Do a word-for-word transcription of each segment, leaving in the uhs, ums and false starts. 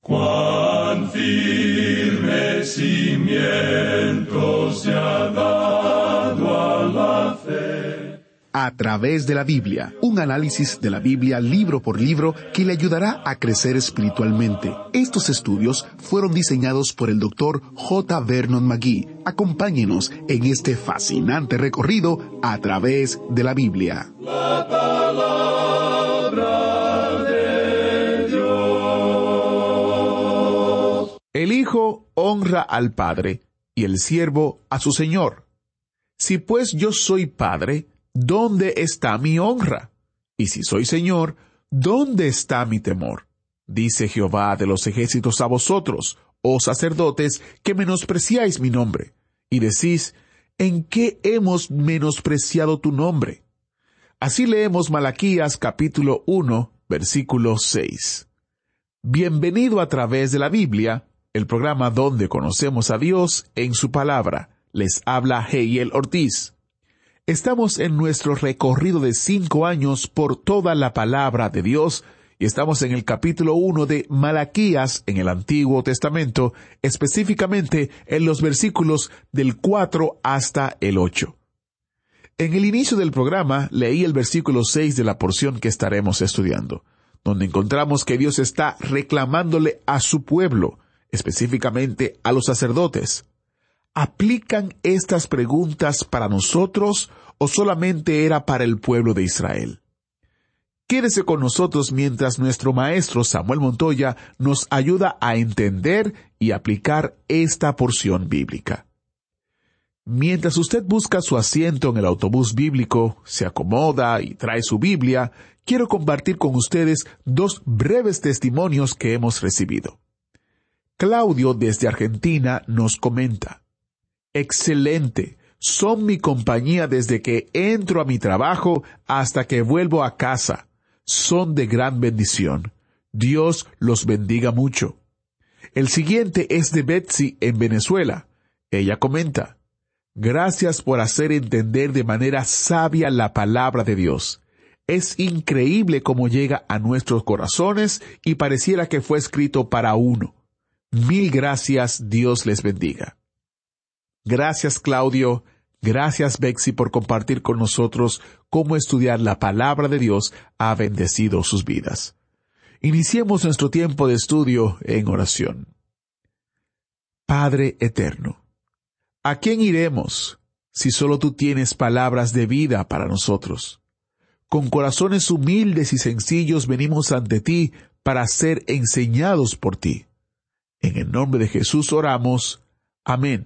Cuán firme cimiento se ha dado a la fe. A través de la Biblia, un análisis de la Biblia libro por libro que le ayudará a crecer espiritualmente. Estos estudios fueron diseñados por el doctor J. Vernon McGee. Acompáñenos en este fascinante recorrido a través de la Biblia. La palabra de Dios. El Hijo honra al Padre y el siervo a su Señor. Si pues yo soy Padre, ¿dónde está mi honra? Y si soy Señor, ¿dónde está mi temor? Dice Jehová de los ejércitos a vosotros, oh sacerdotes, que menospreciáis mi nombre. Y decís, ¿en qué hemos menospreciado tu nombre? Así leemos Malaquías capítulo uno, versículo seis. Bienvenido a través de la Biblia, el programa donde conocemos a Dios en su palabra. Les habla Heiel Ortiz. Estamos en nuestro recorrido de cinco años por toda la palabra de Dios y estamos en el capítulo uno de Malaquías en el Antiguo Testamento, específicamente en los versículos del cuatro hasta el ocho. En el inicio del programa leí el versículo seis de la porción que estaremos estudiando, donde encontramos que Dios está reclamándole a su pueblo, específicamente a los sacerdotes. ¿Aplican estas preguntas para nosotros o solamente era para el pueblo de Israel? Quédese con nosotros mientras nuestro maestro Samuel Montoya nos ayuda a entender y aplicar esta porción bíblica. Mientras usted busca su asiento en el autobús bíblico, se acomoda y trae su Biblia, quiero compartir con ustedes dos breves testimonios que hemos recibido. Claudio desde Argentina nos comenta: excelente, son mi compañía desde que entro a mi trabajo hasta que vuelvo a casa. Son de gran bendición. Dios los bendiga mucho. El siguiente es de Betsy en Venezuela. Ella comenta: gracias por hacer entender de manera sabia la palabra de Dios. Es increíble cómo llega a nuestros corazones y pareciera que fue escrito para uno. Mil gracias, Dios les bendiga. Gracias, Claudio. Gracias, Betsy, por compartir con nosotros cómo estudiar la palabra de Dios ha bendecido sus vidas. Iniciemos nuestro tiempo de estudio en oración. Padre eterno, ¿a quién iremos si solo tú tienes palabras de vida para nosotros? Con corazones humildes y sencillos venimos ante ti para ser enseñados por ti. En el nombre de Jesús oramos. Amén.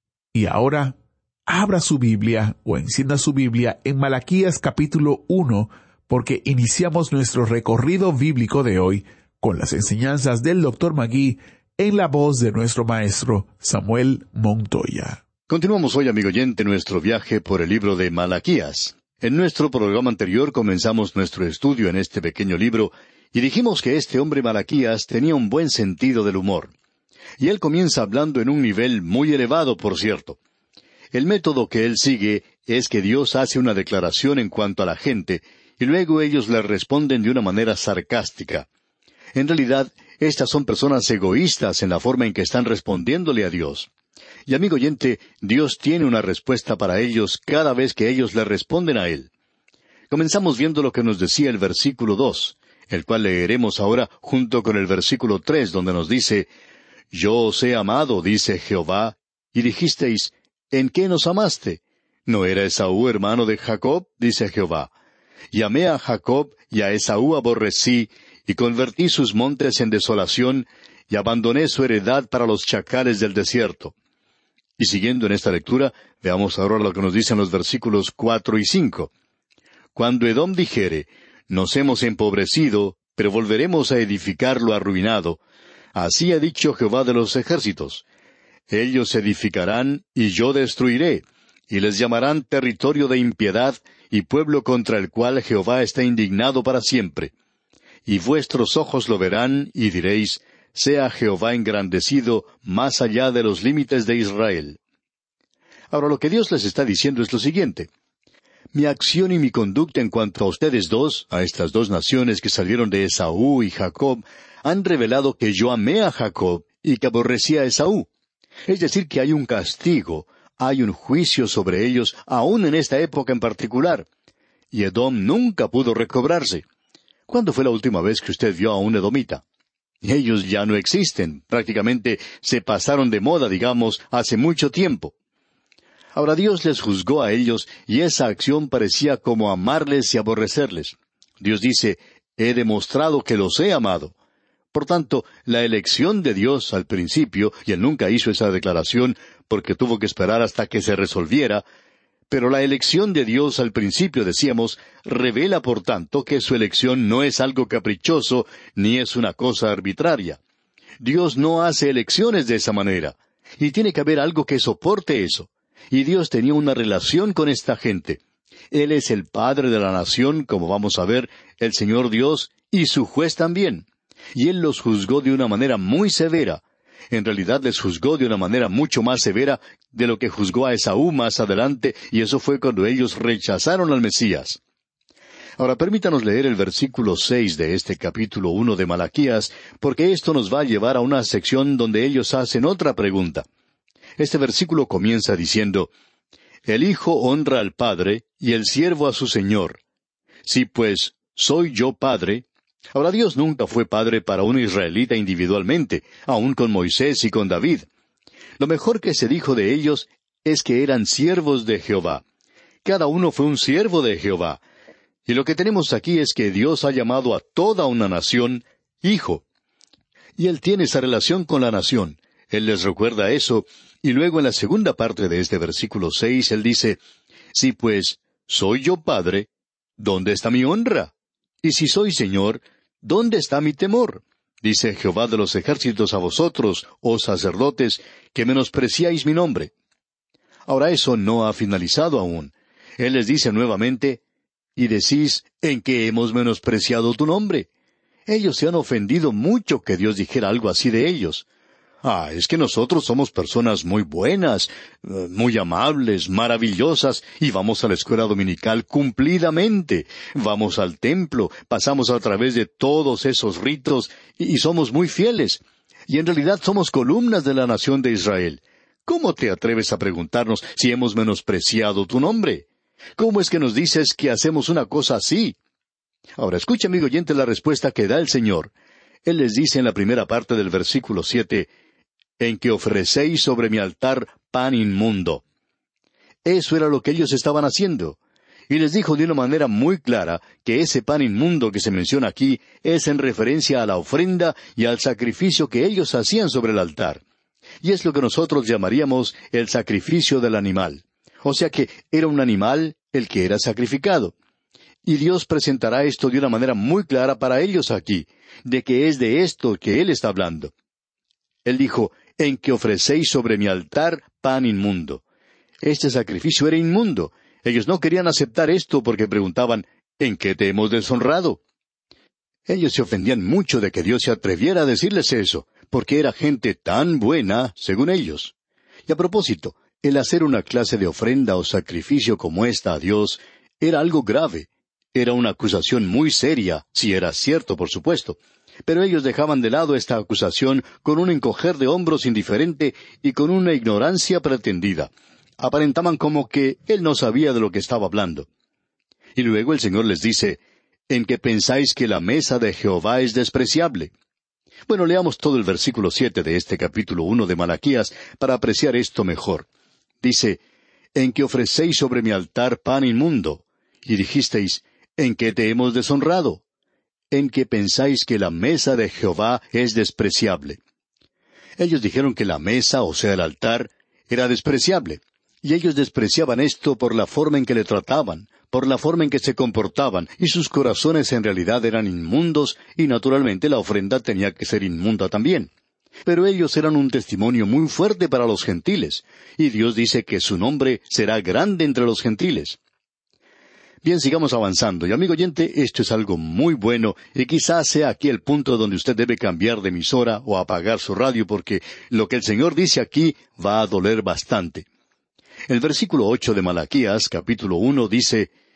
Y ahora, abra su Biblia o encienda su Biblia en Malaquías capítulo uno, porque iniciamos nuestro recorrido bíblico de hoy con las enseñanzas del doctor McGee en la voz de nuestro maestro Samuel Montoya. Continuamos hoy, amigo oyente, nuestro viaje por el libro de Malaquías. En nuestro programa anterior comenzamos nuestro estudio en este pequeño libro y dijimos que este hombre Malaquías tenía un buen sentido del humor. Y él comienza hablando en un nivel muy elevado, por cierto. El método que él sigue es que Dios hace una declaración en cuanto a la gente, y luego ellos le responden de una manera sarcástica. En realidad, estas son personas egoístas en la forma en que están respondiéndole a Dios. Y amigo oyente, Dios tiene una respuesta para ellos cada vez que ellos le responden a Él. Comenzamos viendo lo que nos decía el versículo dos, el cual leeremos ahora junto con el versículo tres, donde nos dice: Yo os he amado, dice Jehová, y dijisteis, ¿en qué nos amaste? ¿No era Esaú hermano de Jacob? Dice Jehová. Y amé a Jacob, y a Esaú aborrecí, y convertí sus montes en desolación, y abandoné su heredad para los chacales del desierto. Y siguiendo en esta lectura, veamos ahora lo que nos dicen los versículos cuatro y cinco. Cuando Edom dijere, nos hemos empobrecido, pero volveremos a edificar lo arruinado, así ha dicho Jehová de los ejércitos. Ellos edificarán, y yo destruiré, y les llamarán territorio de impiedad, y pueblo contra el cual Jehová está indignado para siempre. Y vuestros ojos lo verán, y diréis, sea Jehová engrandecido más allá de los límites de Israel. Ahora lo que Dios les está diciendo es lo siguiente. Mi acción y mi conducta en cuanto a ustedes dos, a estas dos naciones que salieron de Esaú y Jacob, han revelado que yo amé a Jacob y que aborrecí a Esaú. Es decir, que hay un castigo, hay un juicio sobre ellos, aún en esta época en particular. Y Edom nunca pudo recobrarse. ¿Cuándo fue la última vez que usted vio a un edomita? Ellos ya no existen, prácticamente se pasaron de moda, digamos, hace mucho tiempo. Ahora Dios les juzgó a ellos y esa acción parecía como amarles y aborrecerles. Dios dice, he demostrado que los he amado. Por tanto, la elección de Dios al principio, y Él nunca hizo esa declaración porque tuvo que esperar hasta que se resolviera, pero la elección de Dios al principio, decíamos, revela por tanto que su elección no es algo caprichoso ni es una cosa arbitraria. Dios no hace elecciones de esa manera, y tiene que haber algo que soporte eso. Y Dios tenía una relación con esta gente. Él es el Padre de la nación, como vamos a ver, el Señor Dios, y su juez también. Y Él los juzgó de una manera muy severa. En realidad les juzgó de una manera mucho más severa de lo que juzgó a Esaú más adelante, y eso fue cuando ellos rechazaron al Mesías. Ahora permítanos leer el versículo seis de este capítulo uno de Malaquías, porque esto nos va a llevar a una sección donde ellos hacen otra pregunta. Este versículo comienza diciendo, El Hijo honra al Padre, y el siervo a su Señor. Si pues soy yo Padre. Ahora Dios nunca fue Padre para un israelita individualmente, aun con Moisés y con David. Lo mejor que se dijo de ellos es que eran siervos de Jehová. Cada uno fue un siervo de Jehová. Y lo que tenemos aquí es que Dios ha llamado a toda una nación hijo. Y Él tiene esa relación con la nación. Él les recuerda eso, y luego en la segunda parte de este versículo seis, Él dice, Si pues soy yo Padre, ¿dónde está mi honra? Y si soy Señor, ¿dónde está mi temor? Dice Jehová de los ejércitos a vosotros, oh sacerdotes, que menospreciáis mi nombre. Ahora eso no ha finalizado aún. Él les dice nuevamente, y decís, ¿en qué hemos menospreciado tu nombre? Ellos se han ofendido mucho que Dios dijera algo así de ellos. Ah, es que nosotros somos personas muy buenas, muy amables, maravillosas, y vamos a la escuela dominical cumplidamente, vamos al templo, pasamos a través de todos esos ritos, y somos muy fieles. Y en realidad somos columnas de la nación de Israel. ¿Cómo te atreves a preguntarnos si hemos menospreciado tu nombre? ¿Cómo es que nos dices que hacemos una cosa así? Ahora escucha, amigo oyente, la respuesta que da el Señor. Él les dice en la primera parte del versículo siete, en que ofrecéis sobre mi altar pan inmundo. Eso era lo que ellos estaban haciendo. Y les dijo de una manera muy clara que ese pan inmundo que se menciona aquí es en referencia a la ofrenda y al sacrificio que ellos hacían sobre el altar. Y es lo que nosotros llamaríamos el sacrificio del animal. O sea que era un animal el que era sacrificado. Y Dios presentará esto de una manera muy clara para ellos aquí, de que es de esto que Él está hablando. Él dijo, en que ofrecéis sobre mi altar pan inmundo. Este sacrificio era inmundo. Ellos no querían aceptar esto porque preguntaban, ¿en qué te hemos deshonrado? Ellos se ofendían mucho de que Dios se atreviera a decirles eso, porque era gente tan buena, según ellos. Y a propósito, el hacer una clase de ofrenda o sacrificio como esta a Dios era algo grave. Era una acusación muy seria, si era cierto, por supuesto. Pero ellos dejaban de lado esta acusación con un encoger de hombros indiferente y con una ignorancia pretendida. Aparentaban como que Él no sabía de lo que estaba hablando. Y luego el Señor les dice, en que pensáis que la mesa de Jehová es despreciable. Bueno, leamos todo el versículo siete de este capítulo uno de Malaquías para apreciar esto mejor. Dice, en que ofrecéis sobre mi altar pan inmundo, y dijisteis, ¿en qué te hemos deshonrado? En que pensáis que la mesa de Jehová es despreciable. Ellos dijeron que la mesa, o sea el altar, era despreciable. Y ellos despreciaban esto por la forma en que le trataban, por la forma en que se comportaban, y sus corazones en realidad eran inmundos, y naturalmente la ofrenda tenía que ser inmunda también. Pero ellos eran un testimonio muy fuerte para los gentiles, y Dios dice que su nombre será grande entre los gentiles. Bien, sigamos avanzando. Y amigo oyente, esto es algo muy bueno, y quizás sea aquí el punto donde usted debe cambiar de emisora o apagar su radio, porque lo que el Señor dice aquí va a doler bastante. El versículo ocho de Malaquías, capítulo uno, dice,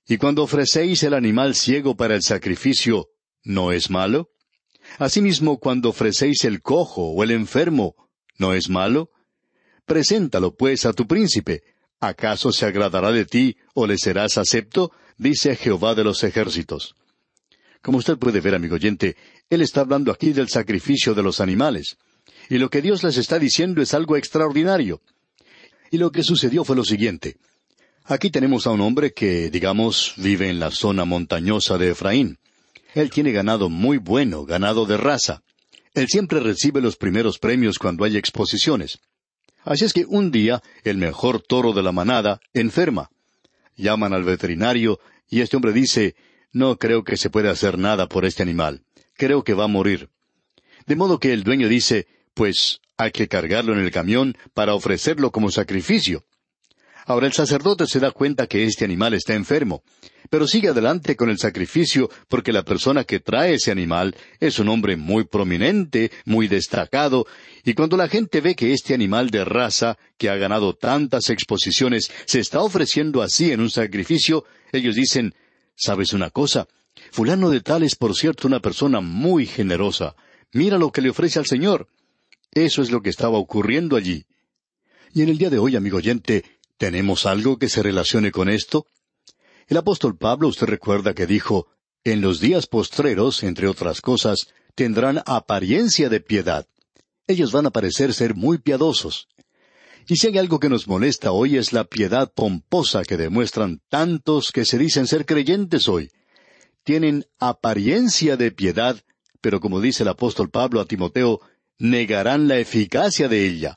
Y cuando ofrecéis el animal ciego para el sacrificio, ¿no es malo? Asimismo, cuando ofrecéis el cojo o el enfermo, ¿no es malo? Preséntalo, pues, a tu príncipe. ¿Acaso se agradará de ti o le serás acepto? Dice Jehová de los ejércitos. Como usted puede ver, amigo oyente, él está hablando aquí del sacrificio de los animales. Y lo que Dios les está diciendo es algo extraordinario. Y lo que sucedió fue lo siguiente. Aquí tenemos a un hombre que, digamos, vive en la zona montañosa de Efraín. Él tiene ganado muy bueno, ganado de raza. Él siempre recibe los primeros premios cuando hay exposiciones. Así es que un día, el mejor toro de la manada enferma. Llaman al veterinario y este hombre dice, no creo que se pueda hacer nada por este animal. Creo que va a morir. De modo que el dueño dice, pues hay que cargarlo en el camión para ofrecerlo como sacrificio. Ahora el sacerdote se da cuenta que este animal está enfermo, pero sigue adelante con el sacrificio porque la persona que trae ese animal es un hombre muy prominente, muy destacado, y cuando la gente ve que este animal de raza, que ha ganado tantas exposiciones, se está ofreciendo así en un sacrificio, ellos dicen, ¿sabes una cosa? Fulano de tal es por cierto una persona muy generosa. Mira lo que le ofrece al Señor. Eso es lo que estaba ocurriendo allí. Y en el día de hoy, amigo oyente, ¿tenemos algo que se relacione con esto? El apóstol Pablo, usted recuerda que dijo, en los días postreros, entre otras cosas, tendrán apariencia de piedad. Ellos van a parecer ser muy piadosos. Y si hay algo que nos molesta hoy es la piedad pomposa que demuestran tantos que se dicen ser creyentes hoy. Tienen apariencia de piedad, pero como dice el apóstol Pablo a Timoteo, negarán la eficacia de ella.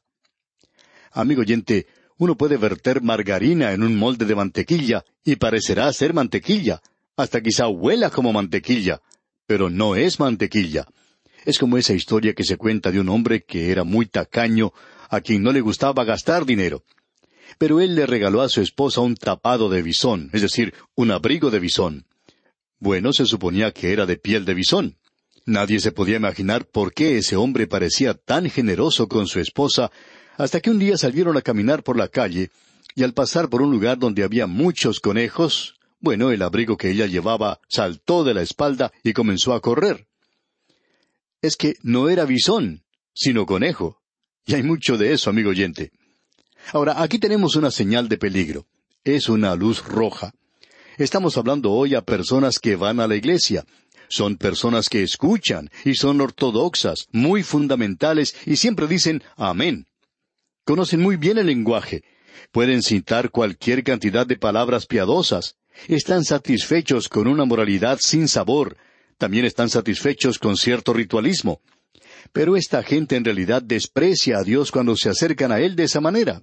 Amigo oyente, uno puede verter margarina en un molde de mantequilla y parecerá ser mantequilla, hasta quizá huela como mantequilla, pero no es mantequilla. Es como esa historia que se cuenta de un hombre que era muy tacaño, a quien no le gustaba gastar dinero. Pero él le regaló a su esposa un tapado de bisón, es decir, un abrigo de bisón. Bueno, se suponía que era de piel de bisón. Nadie se podía imaginar por qué ese hombre parecía tan generoso con su esposa, hasta que un día salieron a caminar por la calle, y al pasar por un lugar donde había muchos conejos, bueno, el abrigo que ella llevaba saltó de la espalda y comenzó a correr. Es que no era bisón, sino conejo. Y hay mucho de eso, amigo oyente. Ahora, aquí tenemos una señal de peligro. Es una luz roja. Estamos hablando hoy a personas que van a la iglesia. Son personas que escuchan y son ortodoxas, muy fundamentales y siempre dicen amén. Conocen muy bien el lenguaje. Pueden citar cualquier cantidad de palabras piadosas. Están satisfechos con una moralidad sin sabor. También están satisfechos con cierto ritualismo. Pero esta gente en realidad desprecia a Dios cuando se acercan a Él de esa manera.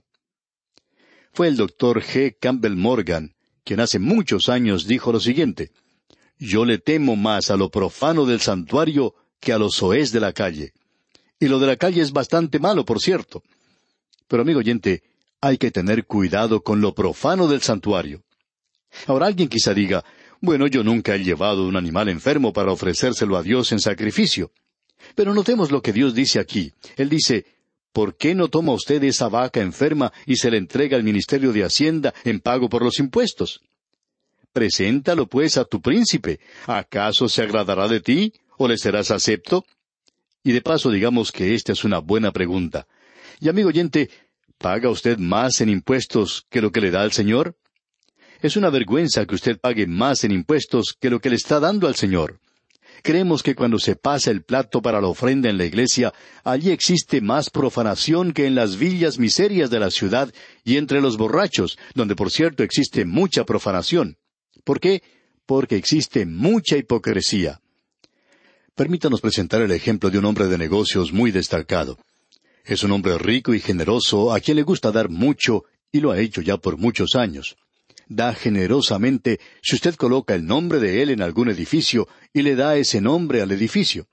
Fue el doctor G. Campbell Morgan, quien hace muchos años dijo lo siguiente, «Yo le temo más a lo profano del santuario que a lo soez de la calle». Y lo de la calle es bastante malo, por cierto. Pero, amigo oyente, hay que tener cuidado con lo profano del santuario. Ahora alguien quizá diga, bueno, yo nunca he llevado un animal enfermo para ofrecérselo a Dios en sacrificio. Pero notemos lo que Dios dice aquí. Él dice, ¿por qué no toma usted esa vaca enferma y se la entrega al Ministerio de Hacienda en pago por los impuestos? Preséntalo pues a tu príncipe. ¿Acaso se agradará de ti o le serás acepto? Y de paso digamos que esta es una buena pregunta. Y amigo oyente, ¿paga usted más en impuestos que lo que le da al Señor? Es una vergüenza que usted pague más en impuestos que lo que le está dando al Señor. Creemos que cuando se pasa el plato para la ofrenda en la iglesia, allí existe más profanación que en las villas miserias de la ciudad y entre los borrachos, donde por cierto existe mucha profanación. ¿Por qué? Porque existe mucha hipocresía. Permítanos presentar el ejemplo de un hombre de negocios muy destacado. Es un hombre rico y generoso a quien le gusta dar mucho y lo ha hecho ya por muchos años. Da generosamente si usted coloca el nombre de él en algún edificio y le da ese nombre al edificio.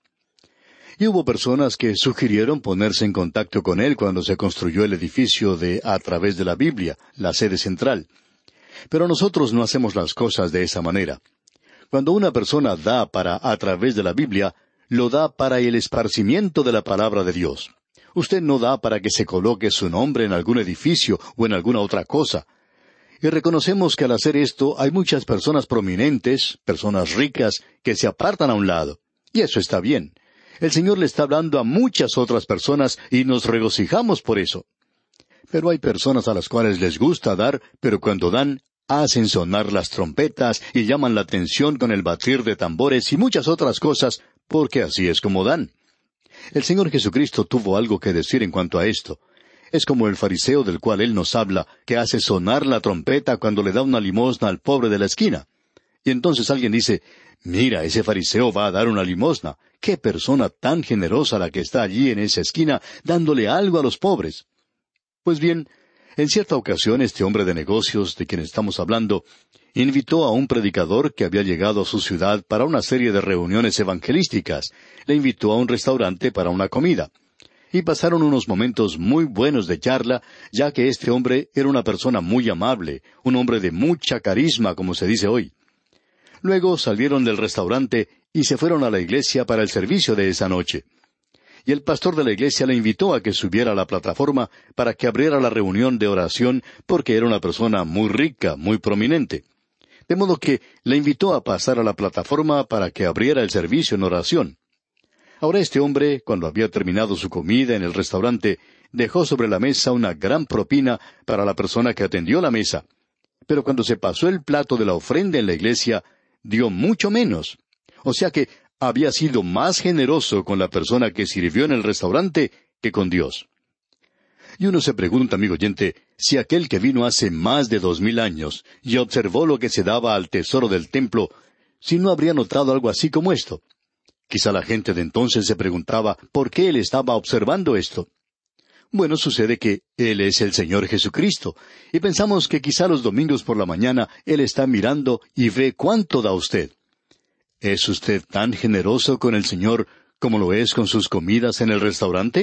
Y hubo personas que sugirieron ponerse en contacto con él cuando se construyó el edificio de A Través de la Biblia, la sede central. Pero nosotros no hacemos las cosas de esa manera. Cuando una persona da para A Través de la Biblia, lo da para el esparcimiento de la palabra de Dios. Usted no da para que se coloque su nombre en algún edificio o en alguna otra cosa. Y reconocemos que al hacer esto hay muchas personas prominentes, personas ricas, que se apartan a un lado. Y eso está bien. El Señor le está hablando a muchas otras personas y nos regocijamos por eso. Pero hay personas a las cuales les gusta dar, pero cuando dan, hacen sonar las trompetas y llaman la atención con el batir de tambores y muchas otras cosas, porque así es como dan. El Señor Jesucristo tuvo algo que decir en cuanto a esto. Es como el fariseo del cual Él nos habla, que hace sonar la trompeta cuando le da una limosna al pobre de la esquina. Y entonces alguien dice, mira, ese fariseo va a dar una limosna. ¡Qué persona tan generosa la que está allí en esa esquina, dándole algo a los pobres! Pues bien, en cierta ocasión este hombre de negocios, de quien estamos hablando, invitó a un predicador que había llegado a su ciudad para una serie de reuniones evangelísticas. Le invitó a un restaurante para una comida. Y pasaron unos momentos muy buenos de charla, ya que este hombre era una persona muy amable, un hombre de mucha carisma, como se dice hoy. Luego salieron del restaurante y se fueron a la iglesia para el servicio de esa noche. Y el pastor de la iglesia le invitó a que subiera a la plataforma para que abriera la reunión de oración, porque era una persona muy rica, muy prominente. De modo que le invitó a pasar a la plataforma para que abriera el servicio en oración. Ahora este hombre, cuando había terminado su comida en el restaurante, dejó sobre la mesa una gran propina para la persona que atendió la mesa. Pero cuando se pasó el plato de la ofrenda en la iglesia, dio mucho menos. O sea que había sido más generoso con la persona que sirvió en el restaurante que con Dios. Y uno se pregunta, amigo oyente, si aquel que vino hace más de dos mil años y observó lo que se daba al tesoro del templo, si no habría notado algo así como esto. Quizá la gente de entonces se preguntaba por qué él estaba observando esto. Bueno, sucede que Él es el Señor Jesucristo, y pensamos que quizá los domingos por la mañana Él está mirando y ve cuánto da usted. ¿Es usted tan generoso con el Señor como lo es con sus comidas en el restaurante?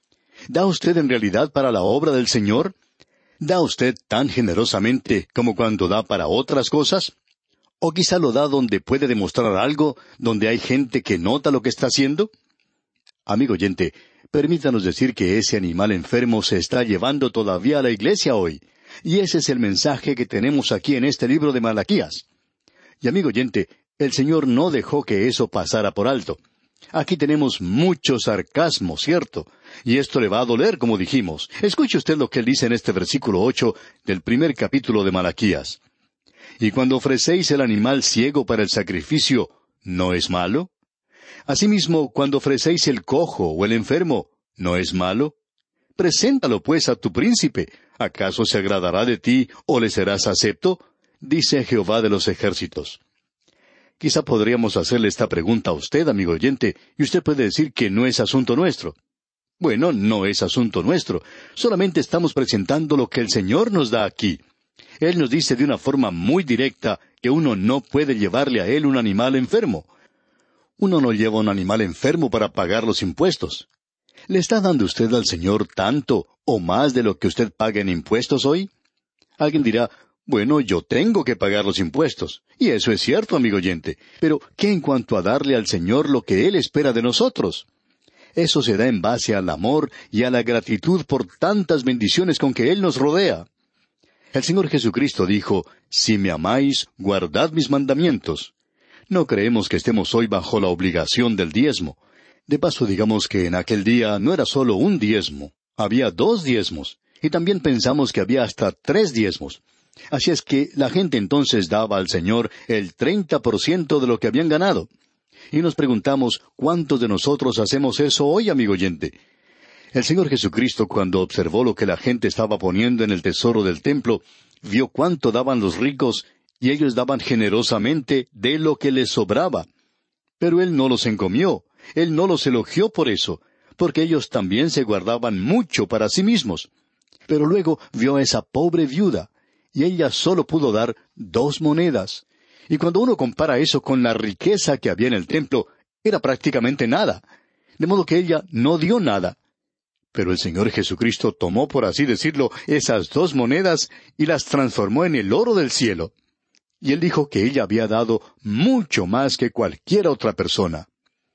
¿Da usted en realidad para la obra del Señor? ¿Da usted tan generosamente como cuando da para otras cosas? ¿O quizá lo da donde puede demostrar algo, donde hay gente que nota lo que está haciendo? Amigo oyente, permítanos decir que ese animal enfermo se está llevando todavía a la iglesia hoy. Y ese es el mensaje que tenemos aquí en este libro de Malaquías. Y amigo oyente, el Señor no dejó que eso pasara por alto. Aquí tenemos mucho sarcasmo, ¿cierto? Y esto le va a doler, como dijimos. Escuche usted lo que él dice en este versículo ocho del primer capítulo de Malaquías. Y cuando ofrecéis el animal ciego para el sacrificio, ¿no es malo? Asimismo, cuando ofrecéis el cojo o el enfermo, ¿no es malo? Preséntalo pues a tu príncipe. ¿Acaso se agradará de ti o le serás acepto? Dice Jehová de los ejércitos. Quizá podríamos hacerle esta pregunta a usted, amigo oyente, y usted puede decir que no es asunto nuestro. Bueno, no es asunto nuestro. Solamente estamos presentando lo que el Señor nos da aquí. Él nos dice de una forma muy directa que uno no puede llevarle a Él un animal enfermo. Uno no lleva un animal enfermo para pagar los impuestos. ¿Le está dando usted al Señor tanto o más de lo que usted paga en impuestos hoy? Alguien dirá, bueno, yo tengo que pagar los impuestos. Y eso es cierto, amigo oyente. Pero, ¿qué en cuanto a darle al Señor lo que Él espera de nosotros? Eso se da en base al amor y a la gratitud por tantas bendiciones con que Él nos rodea. El Señor Jesucristo dijo, si me amáis, guardad mis mandamientos. No creemos que estemos hoy bajo la obligación del diezmo. De paso, digamos que en aquel día no era solo un diezmo, había dos diezmos, y también pensamos que había hasta tres diezmos. Así es que la gente entonces daba al Señor el treinta por ciento de lo que habían ganado. Y nos preguntamos, ¿cuántos de nosotros hacemos eso hoy, amigo oyente? El Señor Jesucristo, cuando observó lo que la gente estaba poniendo en el tesoro del templo, vio cuánto daban los ricos, y ellos daban generosamente de lo que les sobraba. Pero Él no los encomió, Él no los elogió por eso, porque ellos también se guardaban mucho para sí mismos. Pero luego vio a esa pobre viuda, y ella solo pudo dar dos monedas. Y cuando uno compara eso con la riqueza que había en el templo, era prácticamente nada. De modo que ella no dio nada. Pero el Señor Jesucristo tomó, por así decirlo, esas dos monedas y las transformó en el oro del cielo. Y Él dijo que ella había dado mucho más que cualquier otra persona.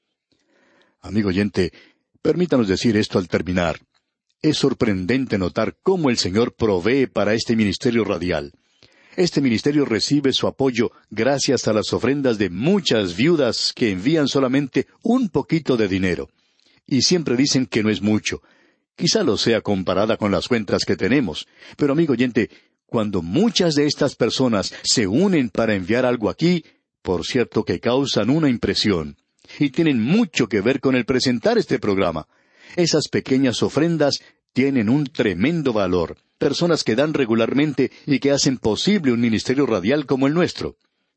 Amigo oyente, permítanos decir esto al terminar. Es sorprendente notar cómo el Señor provee para este ministerio radial. Este ministerio recibe su apoyo gracias a las ofrendas de muchas viudas que envían solamente un poquito de dinero. Y siempre dicen que no es mucho. Quizá lo sea comparada con las cuentas que tenemos. Pero amigo oyente, cuando muchas de estas personas se unen para enviar algo aquí, por cierto que causan una impresión. Y tienen mucho que ver con el presentar este programa. Esas pequeñas ofrendas tienen un tremendo valor. Personas que dan regularmente y que hacen posible un ministerio radial como el nuestro.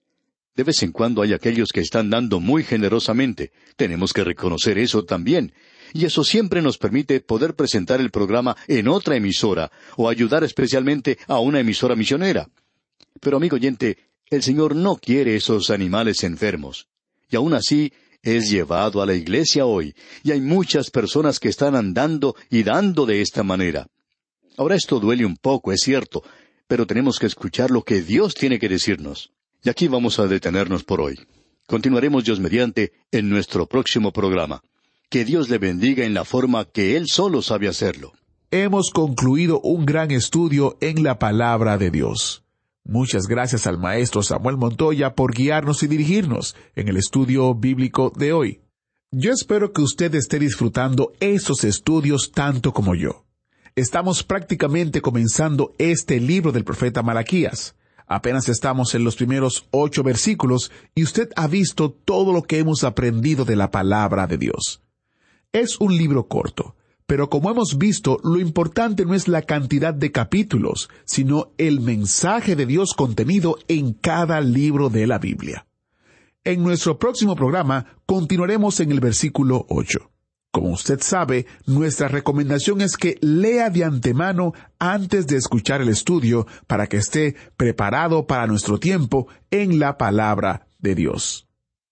De vez en cuando hay aquellos que están dando muy generosamente. Tenemos que reconocer eso también. Y eso siempre nos permite poder presentar el programa en otra emisora o ayudar especialmente a una emisora misionera. Pero amigo oyente, el Señor no quiere esos animales enfermos. Y aún así, es llevado a la iglesia hoy, y hay muchas personas que están andando y dando de esta manera. Ahora esto duele un poco, es cierto, pero tenemos que escuchar lo que Dios tiene que decirnos. Y aquí vamos a detenernos por hoy. Continuaremos Dios mediante en nuestro próximo programa. Que Dios le bendiga en la forma que Él solo sabe hacerlo. Hemos concluido un gran estudio en la palabra de Dios. Muchas gracias al maestro Samuel Montoya por guiarnos y dirigirnos en el estudio bíblico de hoy. Yo espero que usted esté disfrutando estos estudios tanto como yo. Estamos prácticamente comenzando este libro del profeta Malaquías. Apenas estamos en los primeros ocho versículos y usted ha visto todo lo que hemos aprendido de la palabra de Dios. Es un libro corto, pero como hemos visto, lo importante no es la cantidad de capítulos, sino el mensaje de Dios contenido en cada libro de la Biblia. En nuestro próximo programa continuaremos en el versículo ocho. Como usted sabe, nuestra recomendación es que lea de antemano antes de escuchar el estudio para que esté preparado para nuestro tiempo en la palabra de Dios.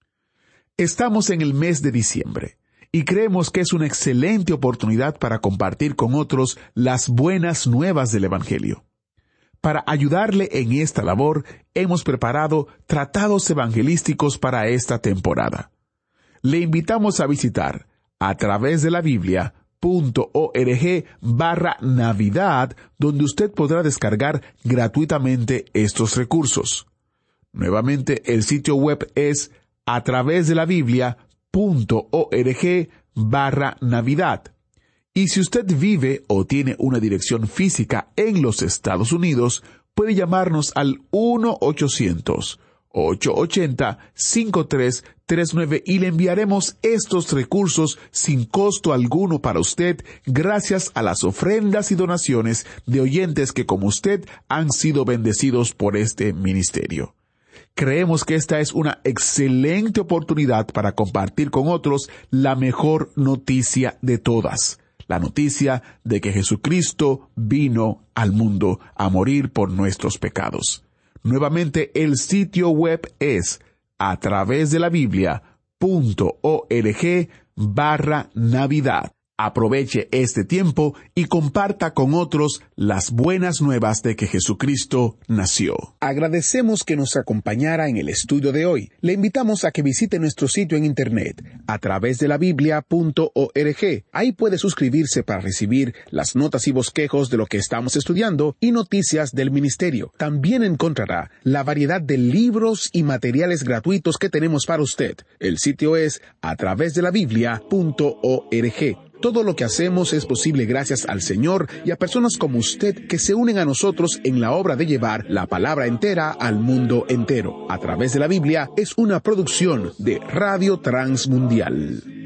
Estamos en el mes de diciembre y creemos que es una excelente oportunidad para compartir con otros las buenas nuevas del Evangelio. Para ayudarle en esta labor, hemos preparado tratados evangelísticos para esta temporada. Le invitamos a visitar a través de la Biblia punto org barra Navidad, donde usted podrá descargar gratuitamente estos recursos. Nuevamente, el sitio web es a través de la Biblia punto org barra Navidad. Y si usted vive o tiene una dirección física en los Estados Unidos, puede llamarnos al uno ochocientos, ocho ochenta, cinco tres tres nueve y le enviaremos estos recursos sin costo alguno para usted, gracias a las ofrendas y donaciones de oyentes que, como usted, han sido bendecidos por este ministerio. Creemos que esta es una excelente oportunidad para compartir con otros la mejor noticia de todas. La noticia de que Jesucristo vino al mundo a morir por nuestros pecados. Nuevamente, el sitio web es a través de la Biblia punto org barra Navidad. Aproveche este tiempo y comparta con otros las buenas nuevas de que Jesucristo nació. Agradecemos que nos acompañara en el estudio de hoy. Le invitamos a que visite nuestro sitio en internet a través de la Biblia punto org. Ahí puede suscribirse para recibir las notas y bosquejos de lo que estamos estudiando y noticias del ministerio. También encontrará la variedad de libros y materiales gratuitos que tenemos para usted. El sitio es a través de la Biblia punto org. Todo lo que hacemos es posible gracias al Señor y a personas como usted que se unen a nosotros en la obra de llevar la palabra entera al mundo entero. A través de la Biblia es una producción de Radio Transmundial.